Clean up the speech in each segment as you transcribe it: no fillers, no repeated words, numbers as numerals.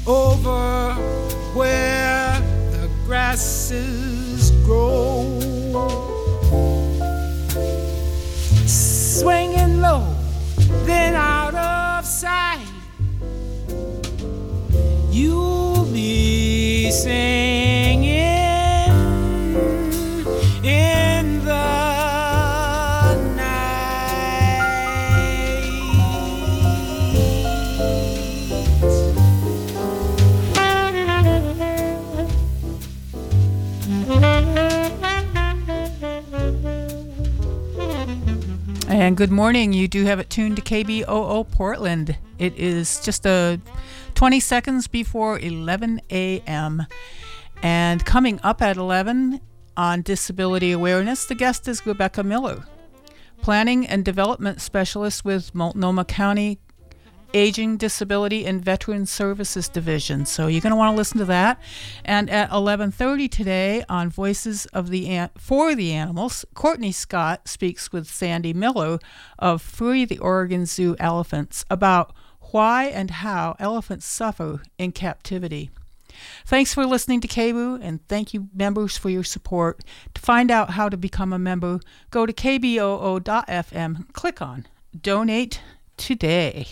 over where the grasses grow, swinging low, then out of sight. You'll be singing in the night. And good morning. You do have it tuned to KBOO Portland. It is just 20 seconds before 11 a.m. And coming up at 11 on Disability Awareness, the guest is Rebecca Miller, Planning and Development Specialist with Multnomah County Aging, Disability, and Veteran Services Division. So you're going to want to listen to that. And at 11:30 today on Voices of for the Animals, Courtney Scott speaks with Sandy Miller of Free the Oregon Zoo Elephants about why and how elephants suffer in captivity. Thanks for listening to KBOO, and thank you, members, for your support. To find out how to become a member, go to kboo.fm, click on Donate Today.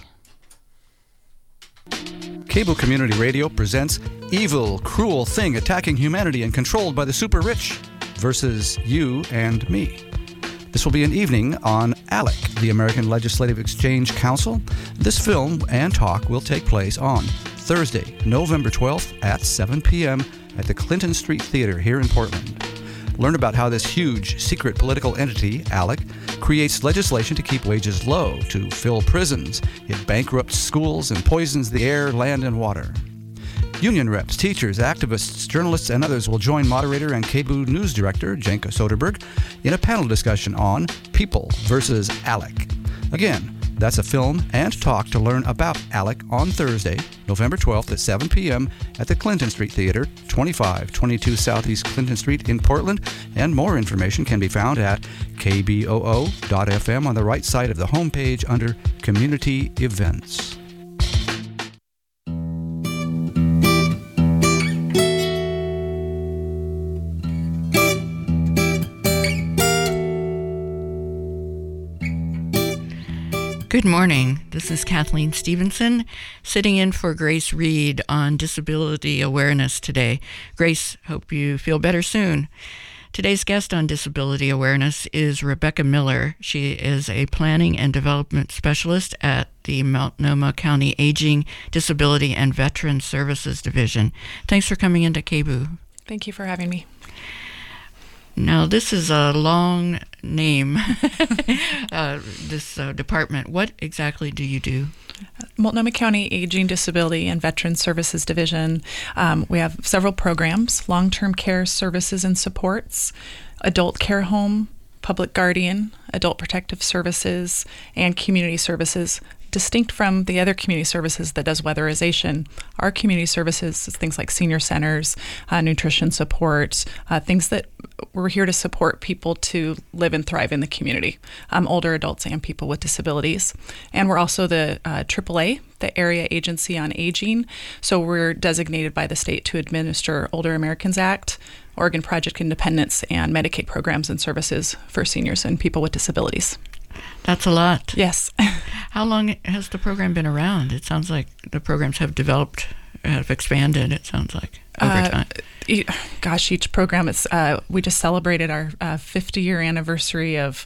Cable Community Radio presents Evil, Cruel Thing Attacking Humanity and Controlled by the Super Rich versus You and Me. This will be an evening on ALEC, the American Legislative Exchange Council. This film and talk will take place on Thursday, November 12th at 7 p.m. at the Clinton Street Theater here in Portland. Learn about how this huge, secret political entity, ALEC, creates legislation to keep wages low, to fill prisons. It bankrupts schools and poisons the air, land, and water. Union reps, teachers, activists, journalists, and others will join moderator and KBOO News Director Jenka Soderberg in a panel discussion on People versus ALEC. Again, that's a film and talk to learn about ALEC on Thursday, November 12th at 7 p.m. at the Clinton Street Theater, 2522 Southeast Clinton Street in Portland. And more information can be found at kboo.fm on the right side of the homepage under Community Events. Good morning. This is Kathleen Stevenson, sitting in for Grace Reed on Disability Awareness today. Grace, hope you feel better soon. Today's guest on Disability Awareness is Rebecca Miller. She is a Planning and Development Specialist at the Multnomah County Aging, Disability, and Veteran Services Division. Thanks for coming into KBOO. Thank you for having me. Now, this is a long name, this department. What exactly do you do? Multnomah County Aging, Disability, and Veteran Services Division. We have several programs: long-term care services and supports, adult care home, public guardian, adult protective services, and community services. Distinct from the other community services that does weatherization, our community services is things like senior centers, nutrition support, things that we're here to support people to live and thrive in the community, older adults and people with disabilities. And we're also the AAA, the Area Agency on Aging. So we're designated by the state to administer Older Americans Act, Oregon Project Independence, and Medicaid programs and services for seniors and people with disabilities. That's a lot. Yes. How long has the program been around? It sounds like the programs have developed, have expanded, it sounds like, over time. Each program, we just celebrated our 50-year anniversary of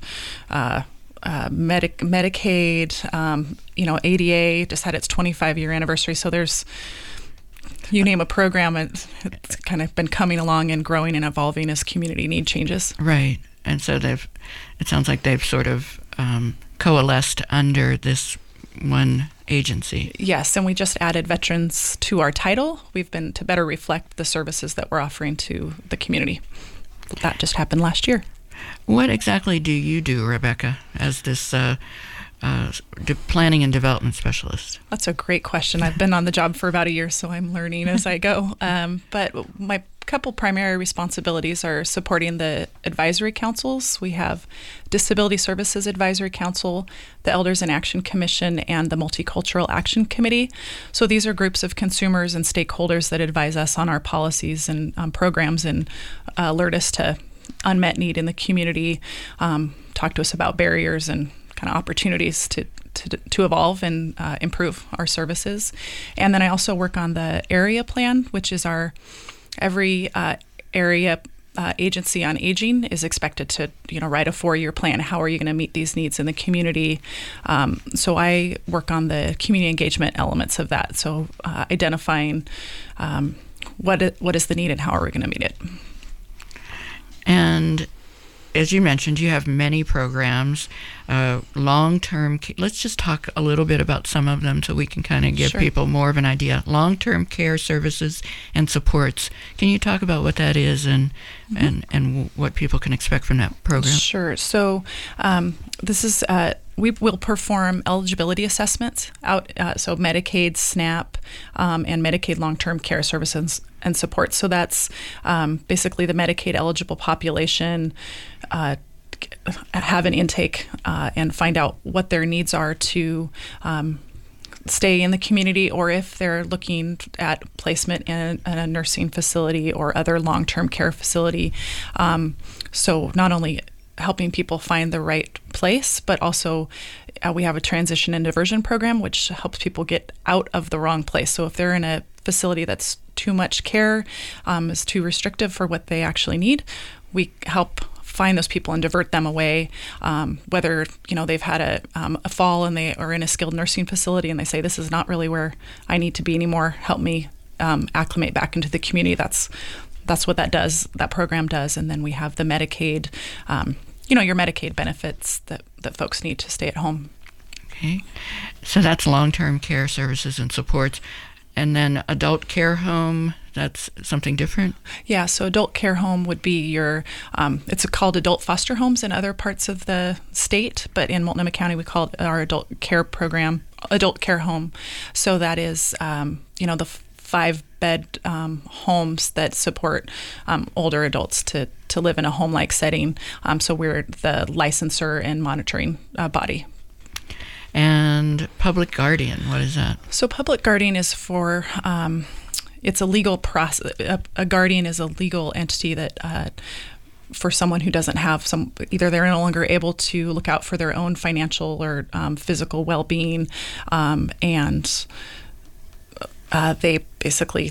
Medicaid, ADA just had its 25-year anniversary. So there's, you name a program, it's kind of been coming along and growing and evolving as community need changes. Right. And so it sounds like they've sort of coalesced under this one agency. Yes, and we just added veterans to our title. We've been to better reflect the services that we're offering to the community. That just happened last year. What exactly do you do, Rebecca, as this planning and development specialist? That's a great question. I've been on the job for about a year, so I'm learning as I go. But my couple primary responsibilities are supporting the advisory councils. We have Disability Services Advisory Council, the Elders in Action Commission, and the Multicultural Action Committee. So these are groups of consumers and stakeholders that advise us on our policies and programs and alert us to unmet need in the community, talk to us about barriers and kind of opportunities to evolve and improve our services. And then I also work on the area plan, which is every area agency on aging is expected to write a 4-year plan. How are you going to meet these needs in the community? So I work on the community engagement elements of that. So identifying what is the need and how are we going to meet it. And as you mentioned, you have many programs, long-term. Let's just talk a little bit about some of them so we can kind of give people more of an idea. Long-term care services and supports. Can you talk about what that is and what people can expect from that program? Sure. So this is we will perform eligibility assessments so Medicaid, SNAP, and Medicaid long-term care services and support. So that's basically the Medicaid eligible population have an intake and find out what their needs are to stay in the community, or if they're looking at placement in a nursing facility or other long-term care facility. So not only helping people find the right place, but also we have a transition and diversion program, which helps people get out of the wrong place. So if they're in a facility that's too much care, is too restrictive for what they actually need, we help find those people and divert them away, whether they've had a fall and they are in a skilled nursing facility and they say, this is not really where I need to be anymore, help me acclimate back into the community. That's what that program does. And then we have the Medicaid, your Medicaid benefits that folks need to stay at home. Okay, so that's long-term care services and supports. And then adult care home, that's something different? Yeah, so adult care home would be your, it's called adult foster homes in other parts of the state, but in Multnomah County we call it our adult care program, adult care home. So that is, the 5-bed homes that support older adults to live in a home-like setting. So we're the licensor and monitoring body. And public guardian, what is that? So public guardian is for, it's a legal process. A guardian is a legal entity that for someone who doesn't have either they're no longer able to look out for their own financial or physical well-being, and they basically,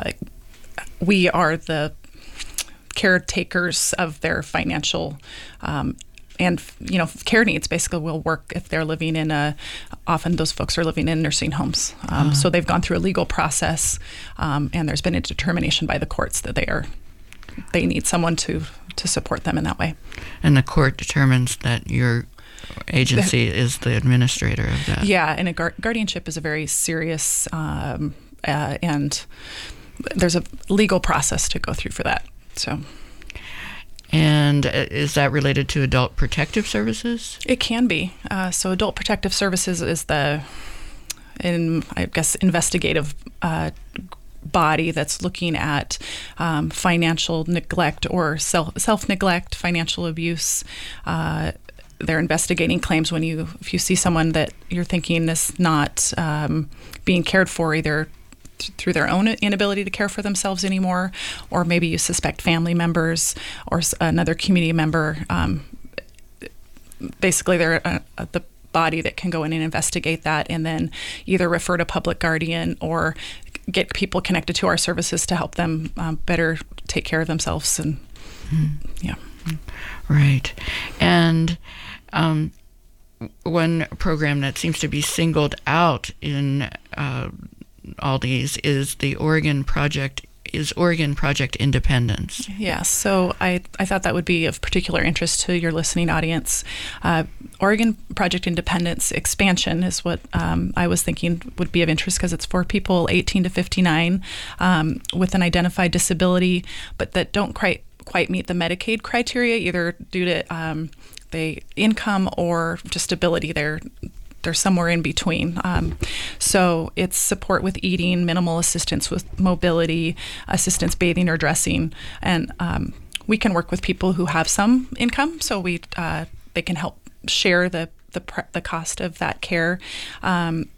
we are the caretakers of their financial and care needs. Basically will work if they're living in often those folks are living in nursing homes. So they've gone through a legal process, and there's been a determination by the courts that they need someone to support them in that way. And the court determines that your agency is the administrator of that. Yeah, and guardianship is a very serious, and there's a legal process to go through for that. So. And is that related to adult protective services? It can be. So adult protective services is investigative body that's looking at financial neglect or self-neglect, financial abuse. They're investigating claims if you see someone that you're thinking is not being cared for, either through their own inability to care for themselves anymore, or maybe you suspect family members or another community member. Basically, they're the body that can go in and investigate that and then either refer to public guardian or get people connected to our services to help them better take care of themselves. And yeah. Right. And one program that seems to be singled out in all these is the Oregon Project Independence. Yeah, so I thought that would be of particular interest to your listening audience. Oregon Project Independence expansion is what I was thinking would be of interest, because it's for people 18 to 59 with an identified disability, but that don't quite meet the Medicaid criteria, either due to they income or just ability. They're somewhere in between. So it's support with eating, minimal assistance with mobility, assistance bathing or dressing, and we can work with people who have some income, so they can help share the cost of that care, and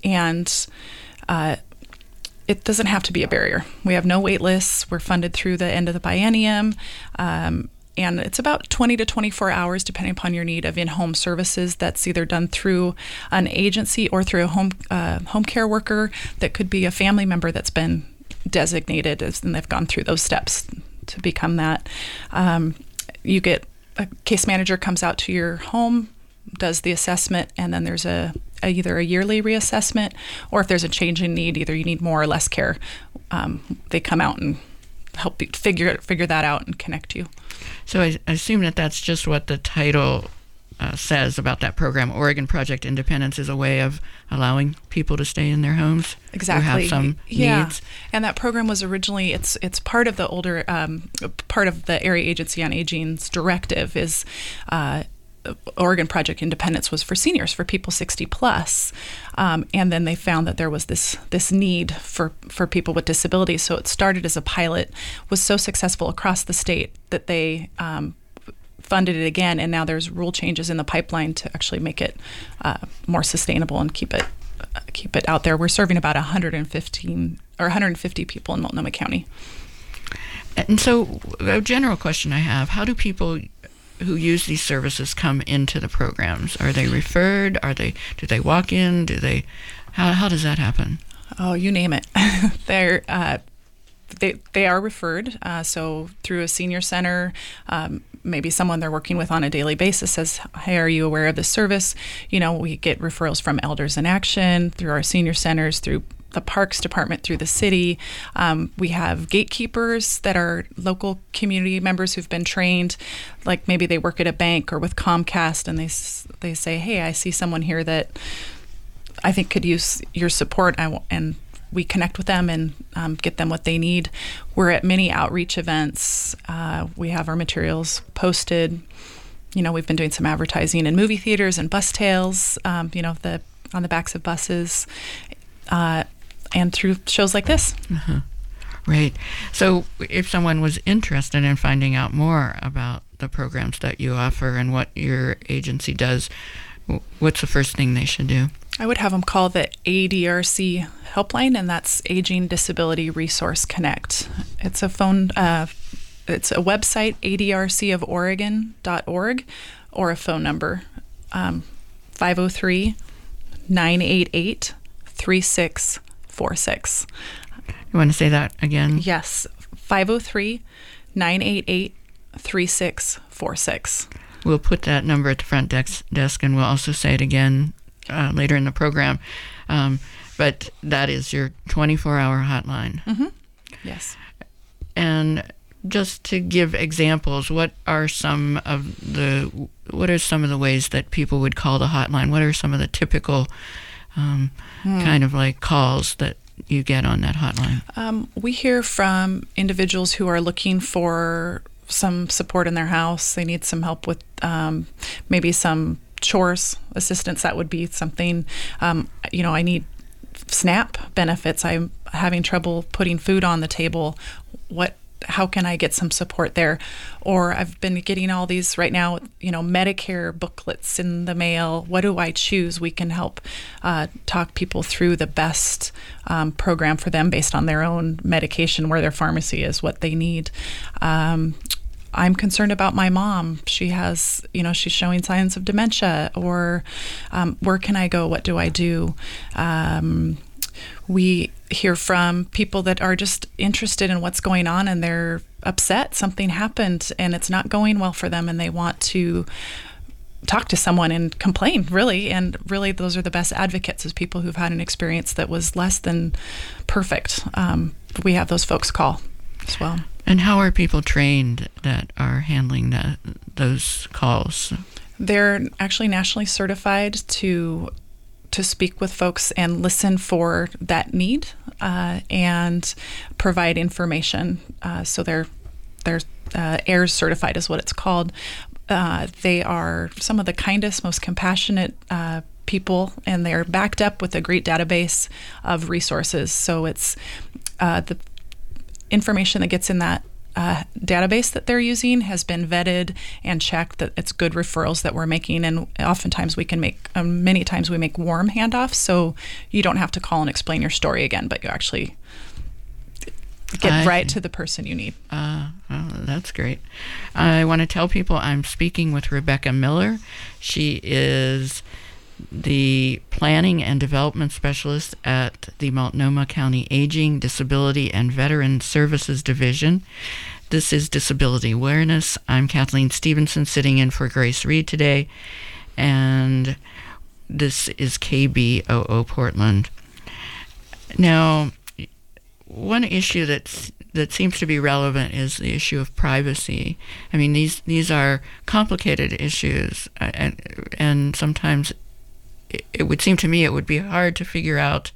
it doesn't have to be a barrier. We have no wait lists. We're funded through the end of the biennium. And it's about 20 to 24 hours, depending upon your need, of in-home services. That's either done through an agency or through a home care worker. That could be a family member that's been designated, and they've gone through those steps to become that. You get a case manager comes out to your home, does the assessment, and then there's either a yearly reassessment, or if there's a change in need, either you need more or less care, they come out and help you figure that out and connect you. So I assume that that's just what the title says about that program. Oregon Project Independence is a way of allowing people to stay in their homes exactly. who have some needs. And that program was originally it's part of the older part of the Area Agency on Aging's directive is. Oregon Project Independence was for seniors, for people 60 plus, and then they found that there was this need for people with disabilities. So it started as a pilot, was so successful across the state that they funded it again, and now there's rule changes in the pipeline to actually make it more sustainable and keep it out there. We're serving about 150 people in Multnomah County. And so, a general question I have: how do people who use these services come into the programs? Are they referred? Do they walk in? How does that happen? Oh, you name it. They are referred. So through a senior center, maybe someone they're working with on a daily basis says, "Hey, are you aware of this service?" We get referrals from Elders in Action, through our senior centers, through the Parks Department, through the city. We have gatekeepers that are local community members who've been trained, like maybe they work at a bank or with Comcast, and they say, "Hey, I see someone here that I think could use your support," and we connect with them and get them what they need. We're at many outreach events. We have our materials posted. We've been doing some advertising in movie theaters and bus tails, on the backs of buses. And through shows like this. Uh-huh. Right. So if someone was interested in finding out more about the programs that you offer and what your agency does, what's the first thing they should do? I would have them call the ADRC helpline, and that's Aging Disability Resource Connect. It's a phone, it's a website, adrcoforegon.org, or a phone number, 503-988-3646. You want to say that again? Yes, 503-988-3646. We'll put that number at the front desk, and we'll also say it again later in the program. But that is your 24-hour hotline. Mm-hmm. Yes. And just to give examples, what are some of the ways that people would call the hotline? What are some of the typical kind of like calls that you get on that hotline? We hear from individuals who are looking for some support in their house. They need some help with maybe some chores assistance. That would be something. I need SNAP benefits. I'm having trouble putting food on the table. How can I get some support there? Or I've been getting all these right now, Medicare booklets in the mail. What do I choose? We can help talk people through the best program for them based on their own medication, where their pharmacy is, what they need. I'm concerned about my mom. She has, she's showing signs of dementia, or where can I go? What do I do? We hear from people that are just interested in what's going on, and they're upset. Something happened and it's not going well for them, and they want to talk to someone and complain, really. And really, those are the best advocates, is people who've had an experience that was less than perfect. We have those folks call as well. And how are people trained that are handling those calls? They're actually nationally certified to speak with folks and listen for that need and provide information. So they're AIRS certified is what it's called. They are some of the kindest, most compassionate people, and they're backed up with a great database of resources. So it's the information that gets in that database that they're using has been vetted and checked that it's good referrals that we're making, and oftentimes we can make many times we make warm handoffs, so you don't have to call and explain your story again, but you actually get right to the person you need. Oh, that's great. I want to tell people I'm speaking with Rebecca Miller. She is the Planning and Development Specialist at the Multnomah County Aging, Disability, and Veteran Services Division. This is Disability Awareness. I'm Kathleen Stevenson, sitting in for Grace Reed today, and this is KBOO Portland. Now, one issue that seems to be relevant is the issue of privacy. I mean, these are complicated issues, and sometimes it would seem to me it would be hard to figure out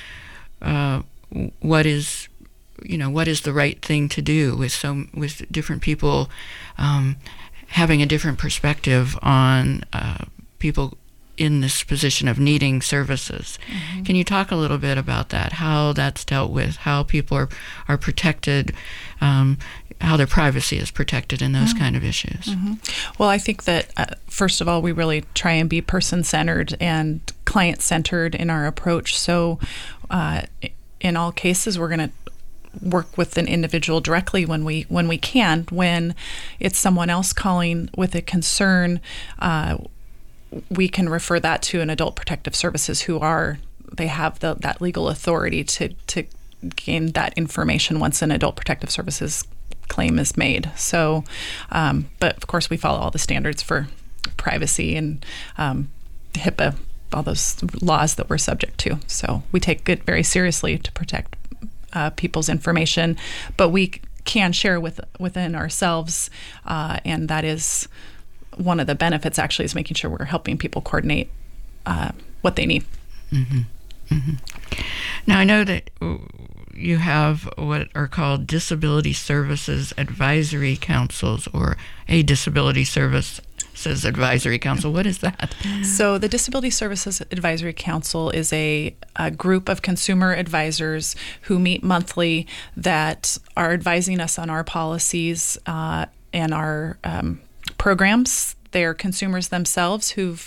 what is the right thing to do with different people having a different perspective on people in this position of needing services. Mm-hmm. Can you talk a little bit about that, how that's dealt with, how people are protected, how their privacy is protected in those kind of issues? Mm-hmm. Well, I think that, first of all, we really try and be person-centered and client-centered in our approach. So in all cases, we're going to work with an individual directly when we can. When it's someone else calling with a concern, we can refer that to an Adult Protective Services they have that legal authority to gain that information once an Adult Protective Services claim is made. So, but of course we follow all the standards for privacy and HIPAA, all those laws that we're subject to. So we take it very seriously to protect people's information, but we can share within ourselves, and that is one of the benefits, actually, is making sure we're helping people coordinate what they need. Mm-hmm. Mm-hmm. Now, I know that you have what are called Disability Services Advisory Councils, or a Disability Services Advisory Council. What is that? So the Disability Services Advisory Council is a group of consumer advisors who meet monthly that are advising us on our policies and our programs. They are consumers themselves who've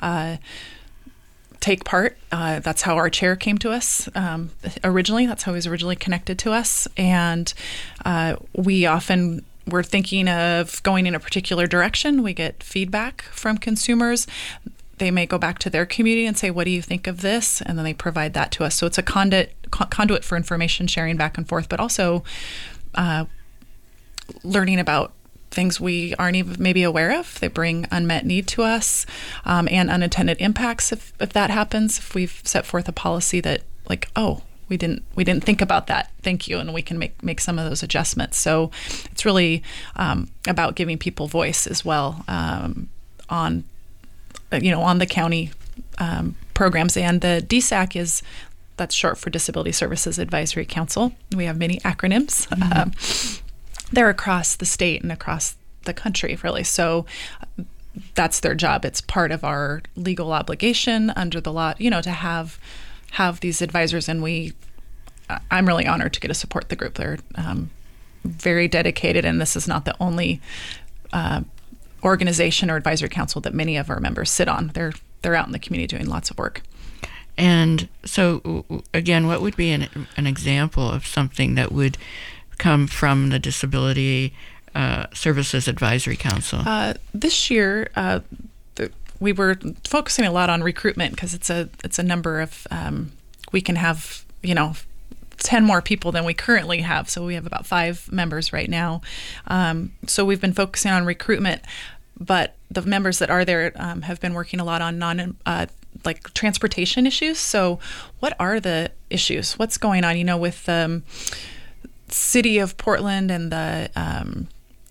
take part. That's how our chair came to us originally. That's how he was originally connected to us. And we're thinking of going in a particular direction. We get feedback from consumers. They may go back to their community and say, what do you think of this? And then they provide that to us. So it's a conduit for information sharing back and forth, but also learning about things we aren't even maybe aware of. They bring unmet need to us, and unintended impacts if that happens. If we've set forth a policy that, like, oh, we didn't think about that, thank you, and we can make some of those adjustments. So it's really about giving people voice as well on the county programs. And the DSAC that's short for Disability Services Advisory Council. We have many acronyms. Mm-hmm. They're across the state and across the country, really. So that's their job. It's part of our legal obligation under the law, to have these advisors. And I'm really honored to get to support the group. They're very dedicated, and this is not the only organization or advisory council that many of our members sit on. They're out in the community doing lots of work. And so, again, what would be an example of something that would come from the Disability Services Advisory Council? This year, we were focusing a lot on recruitment because it's a number of we can have 10 more people than we currently have. So we have about 5 members right now. So we've been focusing on recruitment, but the members that are there have been working a lot on like transportation issues. So what are the issues? What's going on? With City of Portland and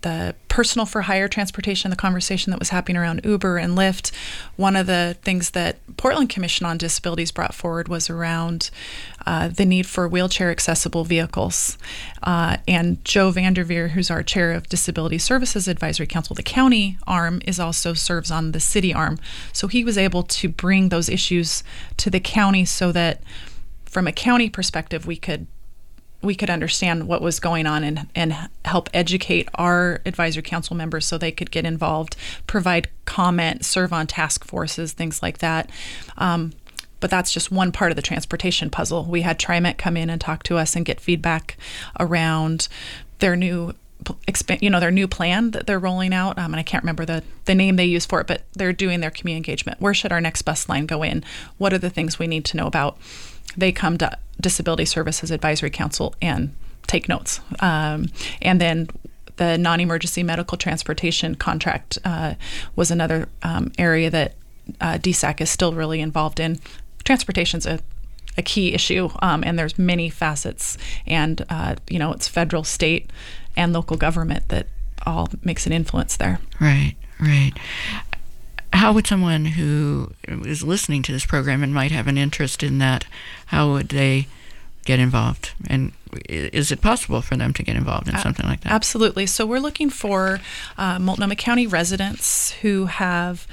the personal for hire transportation, the conversation that was happening around Uber and Lyft. One of the things that Portland Commission on Disabilities brought forward was around the need for wheelchair accessible vehicles. And Joe Vanderveer, who's our chair of Disability Services Advisory Council, the county arm, also serves on the city arm. So he was able to bring those issues to the county so that from a county perspective, we could understand what was going on and help educate our advisory council members so they could get involved, provide comment, serve on task forces, things like that. But that's just one part of the transportation puzzle. We had TriMet come in and talk to us and get feedback around their new plan that they're rolling out. And I can't remember the name they use for it, but they're doing their community engagement. Where should our next bus line go in? What are the things we need to know about? They come to Disability Services Advisory Council and take notes. And then the non-emergency medical transportation contract was another area that DSAC is still really involved in. Transportation's a key issue, and there's many facets. And, it's federal, state, and local government that all makes an influence there. Right. How would someone who is listening to this program and might have an interest in that, how would they get involved? And is it possible for them to get involved in something like that? Absolutely. So we're looking for Multnomah County residents who have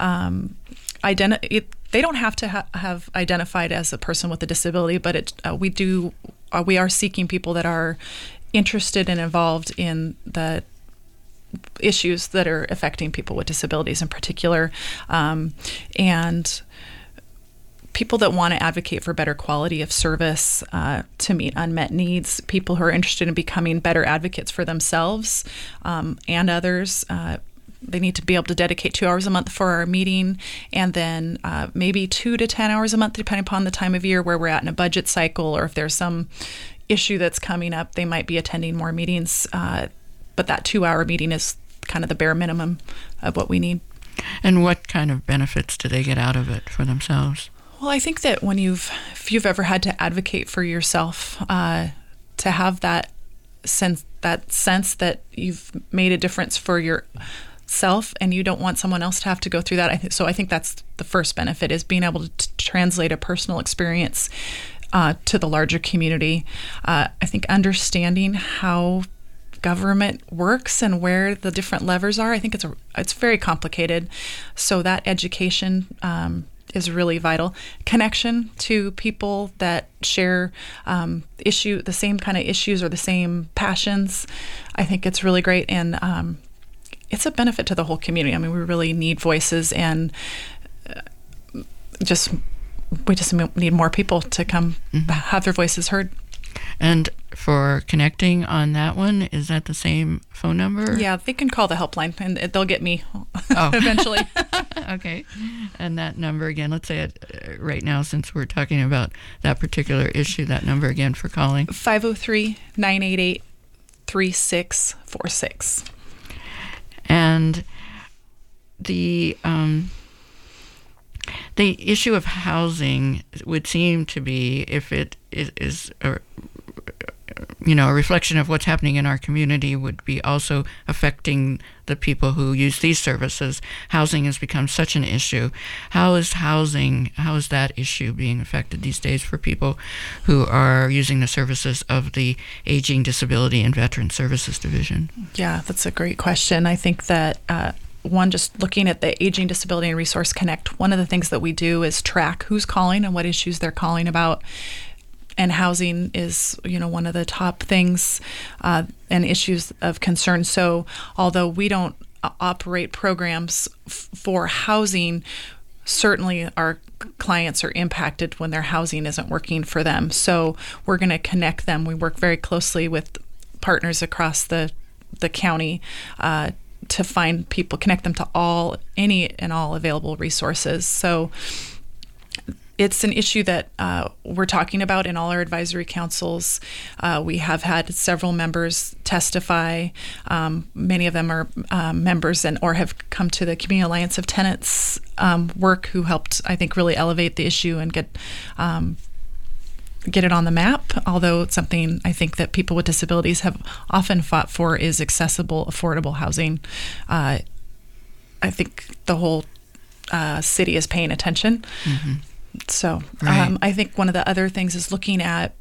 they don't have to have identified as a person with a disability, but we are seeking people that are interested and involved in the issues that are affecting people with disabilities in particular, and people that want to advocate for better quality of service to meet unmet needs, people who are interested in becoming better advocates for themselves and others. They need to be able to dedicate 2 hours a month for our meeting, and then maybe 2 to 10 hours a month, depending upon the time of year where we're at in a budget cycle, or if there's some issue that's coming up, they might be attending more meetings. But that 2-hour meeting is kind of the bare minimum of what we need. And what kind of benefits do they get out of it for themselves? Well, I think that if you've ever had to advocate for yourself, to have that sense that you've made a difference for yourself and you don't want someone else to have to go through that. I think that's the first benefit, is being able to translate a personal experience to the larger community. I think understanding how government works and where the different levers are, I think it's very complicated. So that education is really vital. Connection to people that share the same kind of issues or the same passions, I think it's really great, and it's a benefit to the whole community. I mean, we really need voices, and we just need more people to come have their voices heard. And for connecting on that one, is that the same phone number? Yeah, they can call the helpline, and they'll get me eventually. Okay. And that number again, let's say it right now since we're talking about that particular issue, that number again for calling. 503-988-3646. And the issue of housing would seem to be, if it is a reflection of what's happening in our community, would be also affecting the people who use these services. Housing has become such an issue. How is that issue being affected these days for people who are using the services of the Aging, Disability, and Veteran Services Division? Yeah, that's a great question. I think that just looking at the Aging, Disability, and Resource Connect, one of the things that we do is track who's calling and what issues they're calling about. And housing is, one of the top things and issues of concern. So although we don't operate programs for housing, certainly our clients are impacted when their housing isn't working for them. So we're going to connect them. We work very closely with partners across the county to find people, connect them to any and all available resources. So it's an issue that we're talking about in all our advisory councils. We have had several members testify. Many of them are members or have come to the Community Alliance of Tenants work, who helped, I think, really elevate the issue and get get it on the map, although it's something I think that people with disabilities have often fought for is accessible, affordable housing. I think the whole city is paying attention. Mm-hmm. So Right. I think one of the other things is looking at,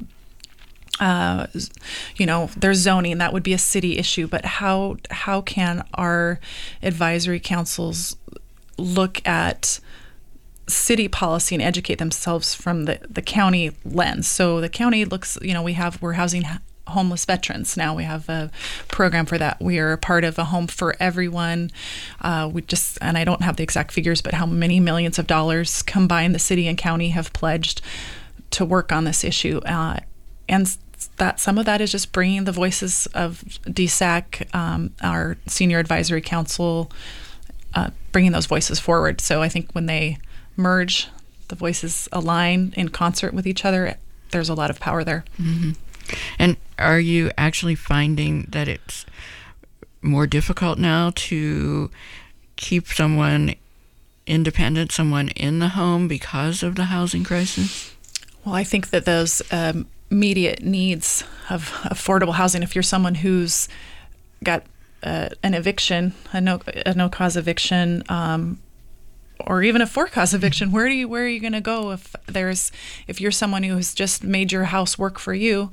there's zoning. That would be a city issue, but how can our advisory councils look at city policy and educate themselves from the county lens? So the county looks, we're housing homeless veterans now. We have a program for that. We are a part of a Home for Everyone. And I don't have the exact figures, but how many millions of dollars combined the city and county have pledged to work on this issue. And that some of that is just bringing the voices of DSAC, our senior advisory council, bringing those voices forward. So I think when they merge, the voices align in concert with each other, there's a lot of power there. Mm-hmm. And are you actually finding that it's more difficult now to keep someone independent, someone in the home because of the housing crisis? Well, I think that those immediate needs of affordable housing, if you're someone who's got an eviction, a no-cause eviction, or even a for-cause eviction, where are you going to go if you're someone who has just made your house work for you?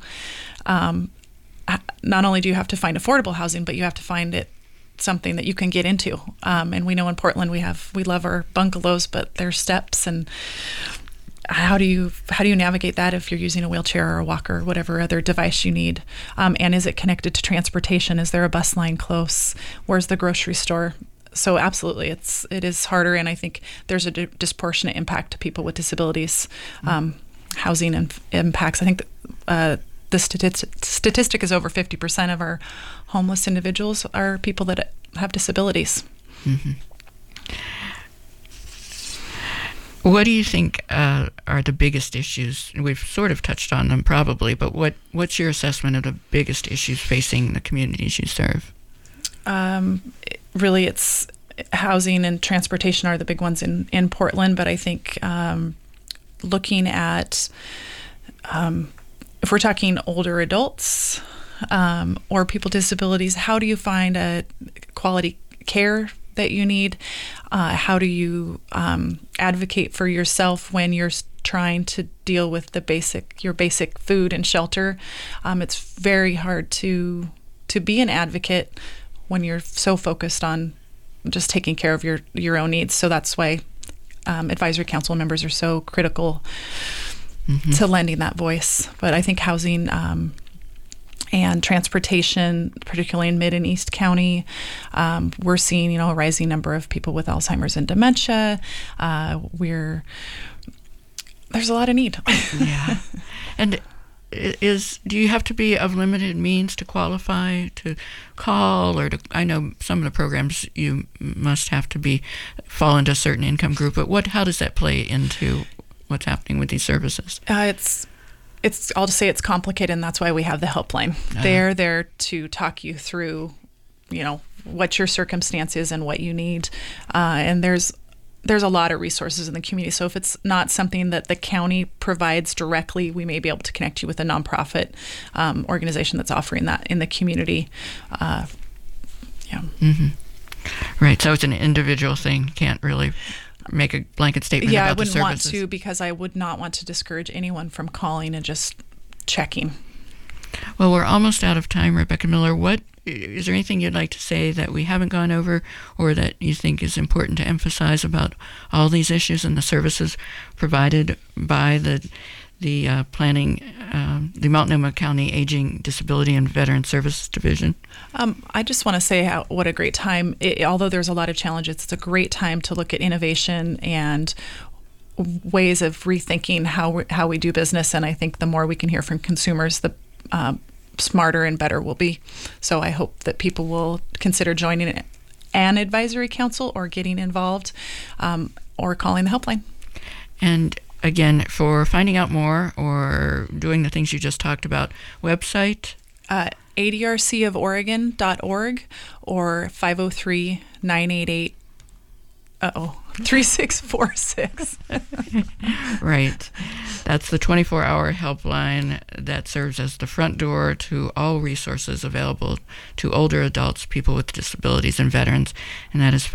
Not only do you have to find affordable housing, but you have to find it something that you can get into. And we know in Portland we love our bungalows, but there's steps. And how do you navigate that if you're using a wheelchair or a walker or whatever other device you need? And is it connected to transportation? Is there a bus line close? Where's the grocery store? So absolutely, it is harder, and I think there's a disproportionate impact to people with disabilities. Housing and impacts. I think the statistic is over 50% of our homeless individuals are people that have disabilities. Mm-hmm. What do you think are the biggest issues? We've sort of touched on them probably, but what's your assessment of the biggest issues facing the communities you serve? Really, it's housing and transportation are the big ones in Portland, but I think looking at if we're talking older adults or people with disabilities, how do you find a quality care that you need? How do you advocate for yourself when you're trying to deal with your basic food and shelter? It's very hard to be an advocate when you're so focused on just taking care of your own needs. So that's why advisory council members are so critical to lending that voice. But I think housing and transportation, particularly in Mid and East County, we're seeing a rising number of people with Alzheimer's and dementia. There's a lot of need. Yeah. And do you have to be of limited means to qualify to call, or I know some of the programs you must have to fall into a certain income group, but how does that play into what's happening with these services? I'll just say it's complicated, and that's why we have the helpline. They're there to talk you through, what your circumstance is and what you need. And there's a lot of resources in the community. So if it's not something that the county provides directly, we may be able to connect you with a nonprofit organization that's offering that in the community. Yeah. Mm-hmm. Right. So it's an individual thing. You can't really make a blanket statement about the services. Yeah, I wouldn't want to, because I would not want to discourage anyone from calling and just checking. Well, we're almost out of time, Rebecca Miller. Is there anything you'd like to say that we haven't gone over, or that you think is important to emphasize about all these issues and the services provided by the Multnomah County Aging, Disability, and Veteran Services Division? I just want to say what a great time. Although there's a lot of challenges, it's a great time to look at innovation and ways of rethinking how we do business. And I think the more we can hear from consumers, the smarter and better we'll be. So I hope that people will consider joining an advisory council or getting involved or calling the helpline. And again, for finding out more or doing the things you just talked about, website? ADRCoforegon.org or 503-988. 3646. Right. That's the 24-hour helpline that serves as the front door to all resources available to older adults, people with disabilities, and veterans, and that is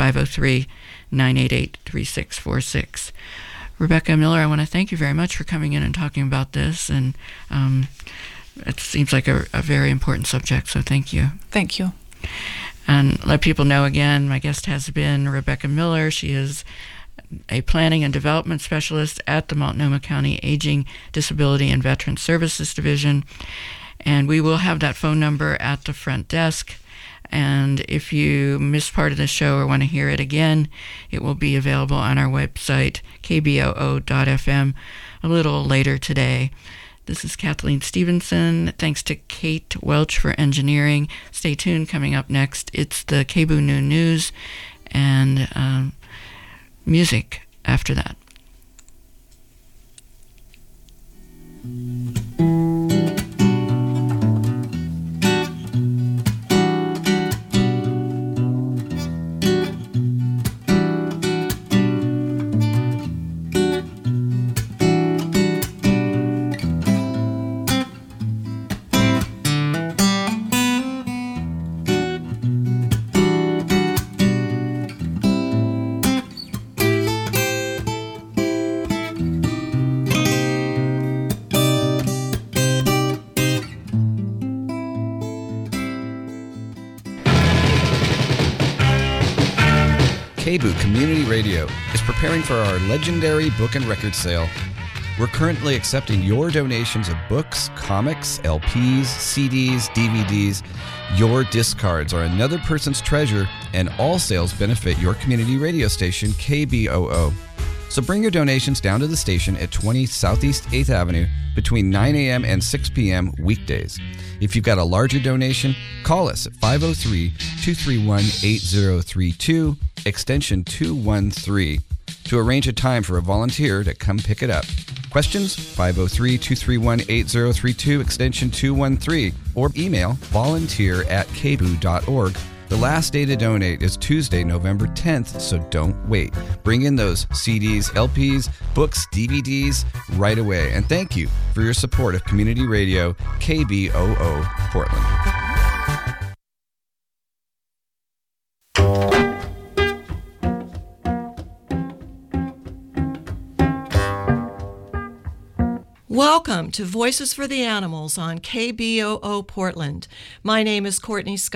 503-988-3646. Rebecca Miller, I want to thank you very much for coming in and talking about this, and it seems like a very important subject, so thank you. Thank you. And let people know again, my guest has been Rebecca Miller. She is a planning and development specialist at the Multnomah County Aging, Disability, and Veterans Services Division. And we will have that phone number at the front desk. And if you missed part of the show or want to hear it again, it will be available on our website, kboo.fm, a little later today. This is Kathleen Stevenson. Thanks to Kate Welch for engineering. Stay tuned. Coming up next, it's the KBOO Noon News and music after that. KBOO Community Radio is preparing for our legendary book and record sale. We're currently accepting your donations of books, comics, LPs, CDs, DVDs. Your discards are another person's treasure, and all sales benefit your community radio station, KBOO. So bring your donations down to the station at 20 Southeast 8th Avenue between 9 a.m. and 6 p.m. weekdays. If you've got a larger donation, call us at 503-231-8032, extension 213, to arrange a time for a volunteer to come pick it up. Questions? 503-231-8032, extension 213, or email volunteer@kboo.org. The last day to donate is Tuesday, November 10th, so don't wait. Bring in those CDs, LPs, books, DVDs right away. And thank you for your support of Community Radio, KBOO Portland. Welcome to Voices for the Animals on KBOO Portland. My name is Courtney Scott.